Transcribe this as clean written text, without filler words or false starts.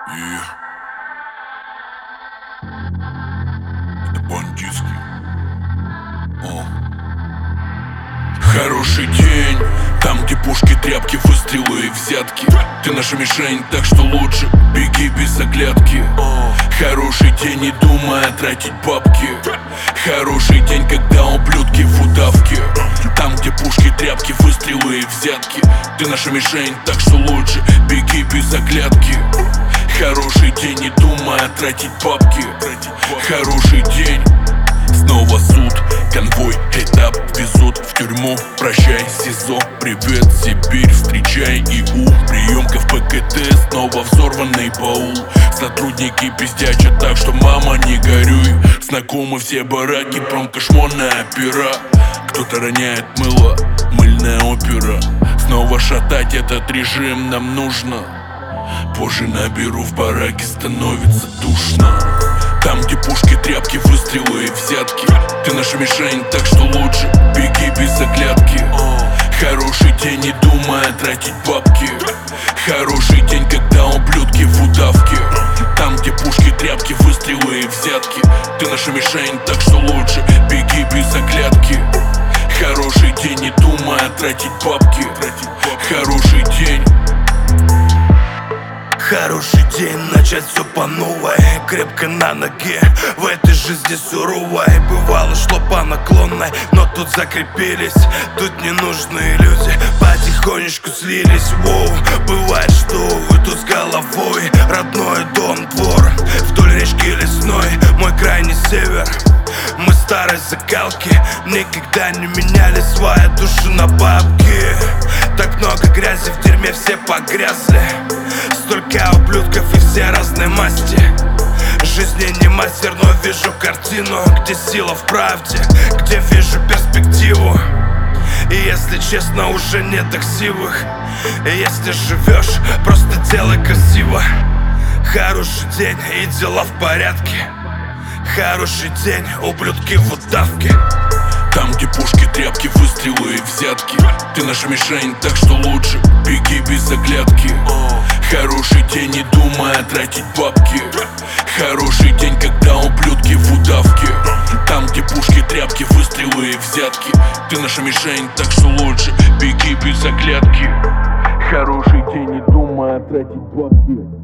Это бандитский. Хороший день, там где пушки, тряпки, выстрелы и взятки. Ты наша мишень, так что лучше беги без оглядки. Хороший день, не думая тратить бабки. Хороший день, когда ублюдки в удавке. Там где пушки, тряпки, выстрелы и взятки. Ты наша мишень, так что лучше беги без оглядки. Хороший день, не думая тратить бабки. Хороший день. Снова суд, конвой, этап везут в тюрьму. Прощай, СИЗО, привет, Сибирь, встречай ИУ. Приемка в ПКТ, снова взорванный баул. Сотрудники пиздячат так, что мама не горюй. Знакомы все бараки, промкошмонная опера. Кто-то роняет мыло, мыльная опера. Снова шатать этот режим нам нужно. Позже наберу, в бараке становится душно. Там где пушки, тряпки, выстрелы и взятки. Ты наша мишень, так что лучше беги без оглядки. Хороший день, не думая тратить бабки. Хороший день, когда ублюдки в удавке. Там где пушки, тряпки, выстрелы и взятки. Ты наша мишень, так что лучше беги без оглядки. Хороший день, не думая тратить бабки. Хороший день. Хороший день, начать все по новой. Крепко на ноге, в этой жизни суровой. Бывало шло по наклонной, но тут закрепились. Тут ненужные люди потихонечку слились. Воу, бывает, что уйду с головой. Родной дом, двор, вдоль речки лесной. Мой крайний север, мы старой закалки. Никогда не меняли свои души на бабки. Так много грязи в дерьме, все погрязли. Столько ублюдков и все разной масти. Жизни не мастер, но вижу картину, где сила в правде, где вижу перспективу. И если честно, уже нет так сивых. И если живешь, просто делай красиво. Хороший день и дела в порядке. Хороший день, ублюдки в удавке. Там где пушки, тряпки, выстрелы и взятки. Ты наша мишень, так что лучше беги без оглядки. Хороший день, не думая тратить бабки. Хороший день, когда ублюдки в удавке. Там где пушки, тряпки, выстрелы и взятки. Ты наша мишень, так что лучше беги без оглядки. Хороший день, не думая тратить бабки.